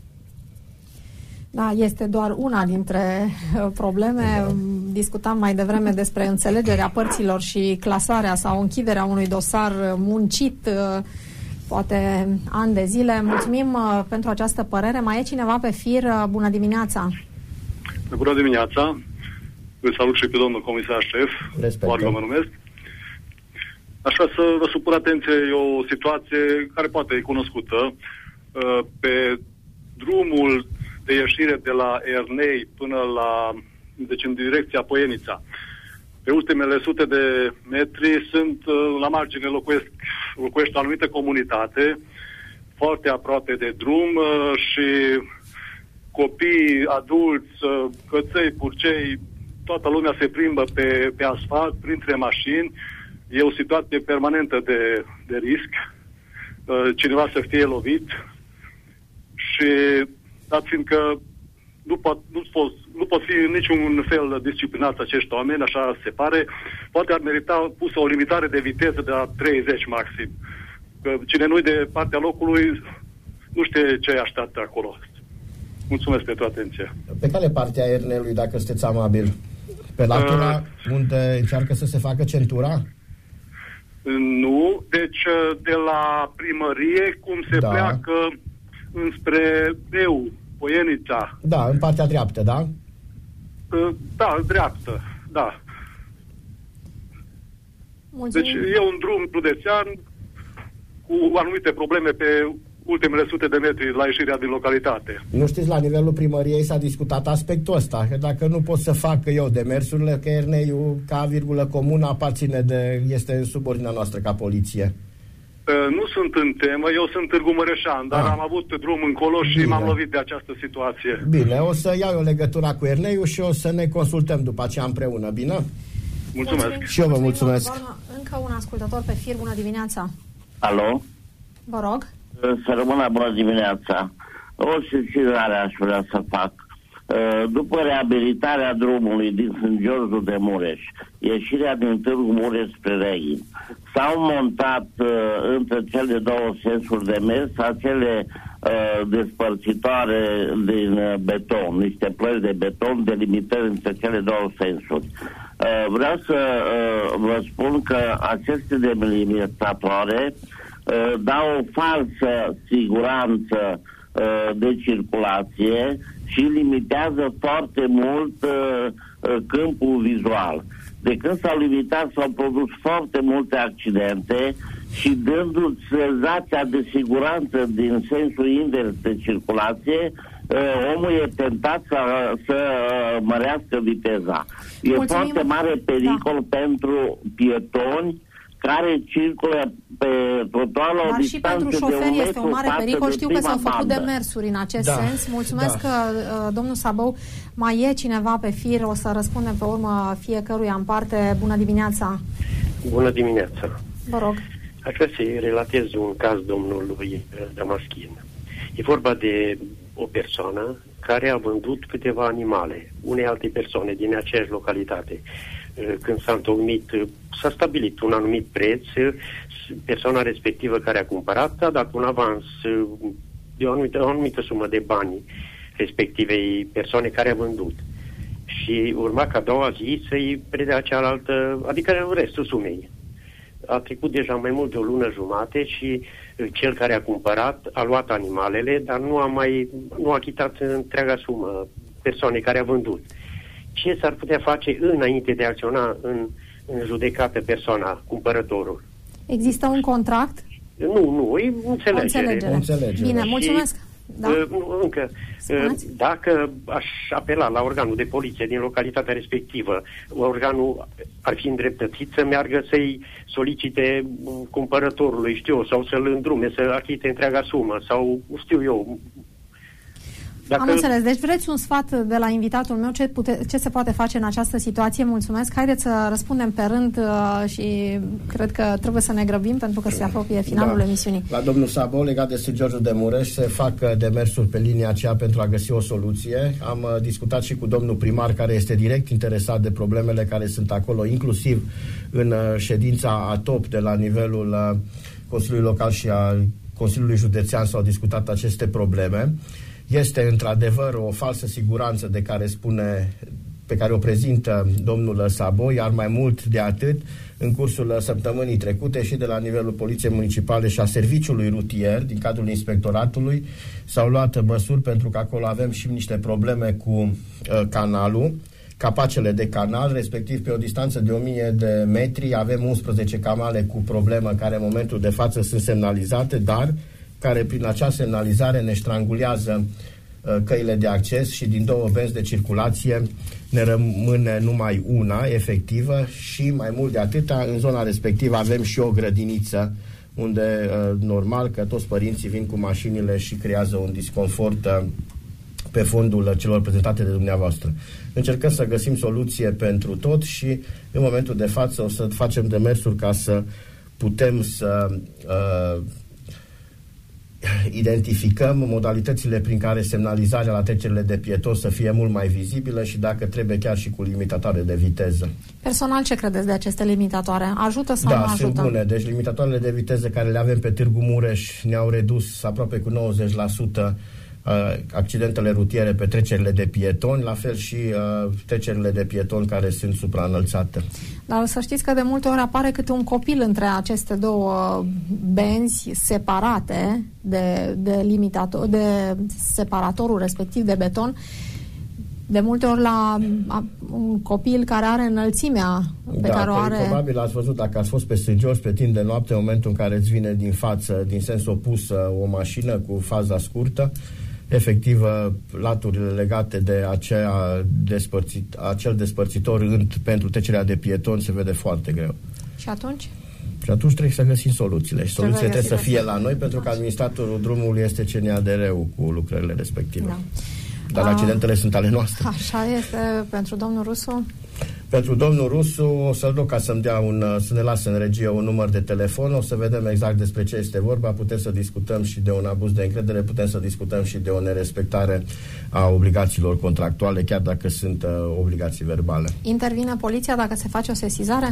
Da, este doar una dintre probleme. Discutam mai devreme despre înțelegerea părților și clasarea sau închiderea unui dosar muncit poate ani de zile. Mulțumim pentru această părere. Mai e cineva pe fir? Bună dimineața! Bună dimineața! Îl salut și pe domnul comisar șef. Marga mă numesc. Aș vrea să vă supun atenție, e o situație care poate e cunoscută. Pe drumul de ieșire de la Ernei până la, deci în direcția Poienița. Pe ultimele sute de metri sunt, la margine locuiesc, locuiește o anumită comunitate, foarte aproape de drum și copii, adulți, căței, purcei, toată lumea se plimbă pe, pe asfalt, printre mașini. E o situație permanentă de, de risc. Cineva să fie lovit și dat fiindcă nu pot, nu, pot, nu pot fi în niciun fel disciplinați acești oameni, așa se pare, poate ar merita pusă o limitare de viteză de la treizeci maxim. Că cine nu-i de partea locului nu știe ce așteaptă acolo. Mulțumesc pentru atenție. Pe care partea Ernelui, dacă sunteți amabil? Pe latura uh, unde încearcă să se facă centura? Nu, deci de la primărie, cum se da. pleacă înspre Deu, Poienița. Da, în partea dreaptă, da? Da, dreaptă, da. Mulțumim. Deci e un drum județean cu anumite probleme pe ultimele sute de metri la ieșirea din localitate. Nu știți, la nivelul primăriei s-a discutat aspectul ăsta, că dacă nu pot să fac eu demersurile, că Erneiul, ca virgulă comună, aparține de, este în subordinea noastră ca poliție. Nu sunt în temă, eu sunt Târgu Mureșan, dar ah. am avut drum încolo și Bine. m-am lovit de această situație. Bine, o să iau o legătura cu Erneiul și o să ne consultăm după aceea împreună, bine? Mulțumesc. Mulțumim. Și eu vă mulțumesc. Mulțumim. Încă un ascultător pe fir, bună dimineața. Alo? Vă rog. Să rămână bună dimineața. O sesizare aș vrea să fac. După reabilitarea drumului din Sfânt Giorgio de Mureș, ieșirea din Târgu Mureș spre Reghin, s-au montat uh, între cele două sensuri de mers acele uh, despărțitoare din uh, beton, niște plăci de beton delimitări între cele două sensuri. Uh, vreau să uh, vă spun că aceste delimitatoare uh, dau o falsă siguranță uh, de circulație și limitează foarte mult uh, uh, câmpul vizual. De când s-au limitat, s-au produs foarte multe accidente și dându-ți senzația de siguranță din sensul invers de circulație, uh, omul e tentat să, să uh, mărească viteza. E Mulțumim. foarte mare pericol da. pentru pietoni care circulă pe trotuar la o distanță de un metru. Dar și pentru șoferi este un mare pericol. Știu că s-au făcut bandă. demersuri în acest da. sens. Mulțumesc, da. că domnul Sabău, mai e cineva pe fir, o să răspundem pe urmă fiecăruia în parte. Bună dimineața! Bună dimineața! Vă rog. Aș vrea să-i relatez un caz domnului Damaschin. E vorba de o persoană care a vândut câteva animale unei alte persoane din aceeași localitate. Când s-a întocmit, s-a stabilit un anumit preț, persoana respectivă care a cumpărat a dat un avans de o anumită, o anumită sumă de bani respectivei persoane care a vândut. Și urma ca a doua zi să-i predea cealaltă, adică restul sumei. A trecut deja mai mult de o lună jumate și cel care a cumpărat a luat animalele, dar nu a mai nu a achitat întreaga sumă persoanei care a vândut. Ce s-ar putea face înainte de a acționa în, în judecată persoana, cumpărătorul? Există un contract? Nu, nu, e înțelegere. O înțelegere. înțelegere. Bine, și mulțumesc. Da. Uh, încă. Uh, dacă aș apela la organul de poliție din localitatea respectivă, organul ar fi îndreptățit să meargă să-i solicite cumpărătorului, știu eu, sau să-l îndrume, să achite întreaga sumă, sau știu eu. Dacă... Am înțeles. Deci vreți un sfat de la invitatul meu? Ce, pute, ce se poate face în această situație? Mulțumesc. Haideți să răspundem pe rând uh, și cred că trebuie să ne grăbim pentru că se apropie finalul da. emisiunii. La domnul Sabo, legat de Sfântul George de Mureș, se fac demersuri pe linia aceea pentru a găsi o soluție. Am uh, discutat și cu domnul primar, care este direct interesat de problemele care sunt acolo, inclusiv în uh, ședința a top de la nivelul uh, Consiliului Local și a Consiliului Județean s-au discutat aceste probleme. Este într-adevăr o falsă siguranță de care spune, pe care o prezintă domnul Sabo, iar mai mult de atât, în cursul săptămânii trecute și de la nivelul Poliției Municipale și a Serviciului Rutier, din cadrul Inspectoratului, s-au luat măsuri pentru că acolo avem și niște probleme cu uh, canalul, capacele de canal, respectiv pe o distanță de o mie de metri avem unsprezece camale cu problemă care în momentul de față sunt semnalizate, dar care prin acea semnalizare ne strangulează uh, căile de acces și din două benzi de circulație ne rămâne numai una efectivă și mai mult de atâta, în zona respectivă avem și o grădiniță unde uh, normal că toți părinții vin cu mașinile și creează un disconfort uh, pe fondul celor prezentate de dumneavoastră. Încercăm să găsim soluție pentru tot și în momentul de față o să facem demersuri ca să putem să uh, identificăm modalitățile prin care semnalizarea la trecerile de pietoni să fie mult mai vizibilă și dacă trebuie chiar și cu limitatoare de viteză. Personal, ce credeți de aceste limitatoare? Ajută sau da, nu ajută? Da, sunt bune. Deci limitatoarele de viteză care le avem pe Târgu Mureș ne-au redus aproape cu nouăzeci la sută accidentele rutiere pe trecerile de pietoni, la fel și uh, trecerile de pietoni care sunt supraînălțate. Dar să știți că de multe ori apare câte un copil între aceste două benzi separate de, de, limitator, de separatorul respectiv de beton. De multe ori la a, un copil care are înălțimea pe da, care o are... probabil ați văzut, dacă ați fost pe Sfântul George pe timp de noapte, în momentul în care îți vine din față, din sens opus, o mașină cu faza scurtă, efectiv, laturile legate de acea despărțit, acel despărțitor în, pentru trecerea de pietoni se vede foarte greu. Și atunci? Și atunci trebuie să găsim soluțiile. Și soluțiile trebuie, trebuie să fie la noi, pentru că da. administratorul drumului este C N A D R-ul cu lucrările respective. Da. Dar accidentele sunt ale noastre. Așa este. Pentru domnul Rusu? Pentru domnul Rusu o să-l rog ca să-mi dea un, să ne lasă în regie un număr de telefon, o să vedem exact despre ce este vorba, putem să discutăm și de un abuz de încredere, putem să discutăm și de o nerespectare a obligațiilor contractuale, chiar dacă sunt uh, obligații verbale. Intervine poliția dacă se face o sesizare?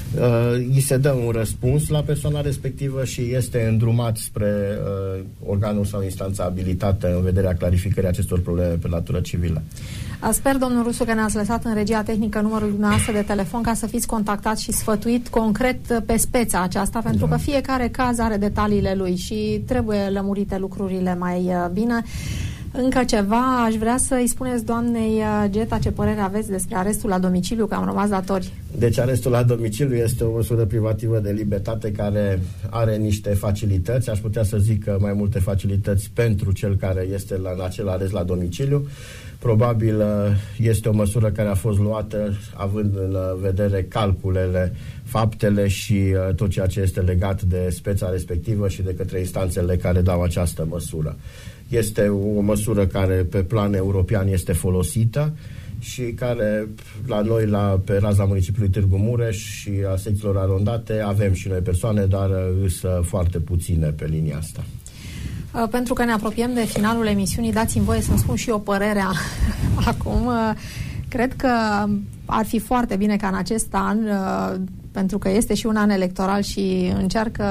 Uh, îi se dă un răspuns la persoana respectivă și este îndrumat spre uh, organul sau instanța abilitată în vederea clarificării acestor probleme pe latură civilă. Sper, domnul Rusu, că ne-ați lăsat în regia tehnică numărul dumneavoastră de telefon ca să fiți contactat și sfătuit concret pe speța aceasta, pentru da. că fiecare caz are detaliile lui și trebuie lămurite lucrurile mai bine. Încă ceva, aș vrea să îi spuneți doamnei Geta ce părere aveți despre arestul la domiciliu, că am rămas datori. Deci arestul la domiciliu este o măsură privativă de libertate care are niște facilități, aș putea să zic că mai multe facilități pentru cel care este la, la acel arest la domiciliu. Probabil este o măsură care a fost luată având în vedere calculele, faptele și tot ceea ce este legat de speța respectivă și de către instanțele care dau această măsură. Este o măsură care pe plan european este folosită și care la noi, la, pe raza municipiului Târgu Mureș și a secțiilor arondate, avem și noi persoane, dar însă foarte puține pe linia asta. Pentru că ne apropiem de finalul emisiunii, dați-mi voie să-mi spun și eu părerea acum. Cred că ar fi foarte bine ca în acest an, pentru că este și un an electoral și încearcă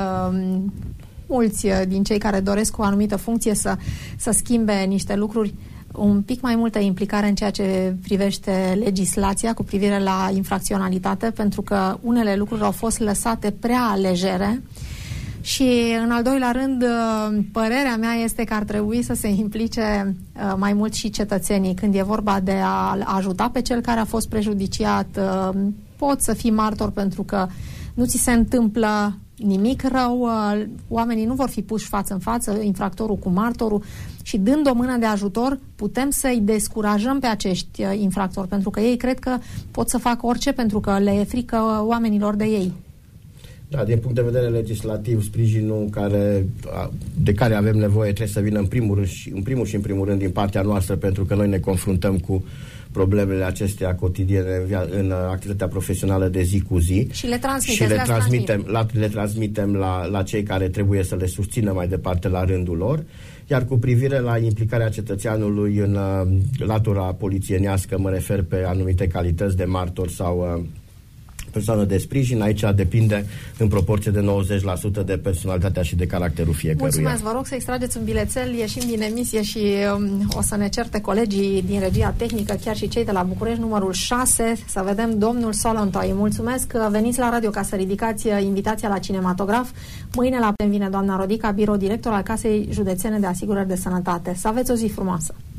mulți din cei care doresc o anumită funcție să, să schimbe niște lucruri, un pic mai multă implicare în ceea ce privește legislația cu privire la infracționalitate, pentru că unele lucruri au fost lăsate prea legere. Și, în al doilea rând, părerea mea este că ar trebui să se implice mai mult și cetățenii. Când e vorba de a ajuta pe cel care a fost prejudiciat, pot să fii martor pentru că nu ți se întâmplă nimic rău, oamenii nu vor fi puși față în față, infractorul cu martorul, și dând o mână de ajutor putem să-i descurajăm pe acești infractori, pentru că ei cred că pot să facă orice, pentru că le e frică oamenilor de ei. Da, din punct de vedere legislativ, sprijinul care, de care avem nevoie trebuie să vină în primul, rând, în primul și în primul rând din partea noastră, pentru că noi ne confruntăm cu problemele acestea cotidiene în, în activitatea profesională de zi cu zi. Și le transmitem, și le transmitem, la, le transmitem la, la cei care trebuie să le susțină mai departe la rândul lor. Iar cu privire la implicarea cetățeanului în uh, latura polițienească, mă refer pe anumite calități de martor sau uh, persoană de sprijin, aici depinde în proporție de nouăzeci la sută de personalitatea și de caracterul fiecăruia. Mulțumesc, vă rog să extrageți un bilețel, ieșim din emisie și um, o să ne certe colegii din regia tehnică, chiar și cei de la București, numărul șase, să vedem domnul Solontoy. Mulțumesc că veniți la radio ca să ridicați invitația la cinematograf. Mâine la P M vine doamna Rodica, birou director al Casei Județene de Asigurări de Sănătate. Să aveți o zi frumoasă!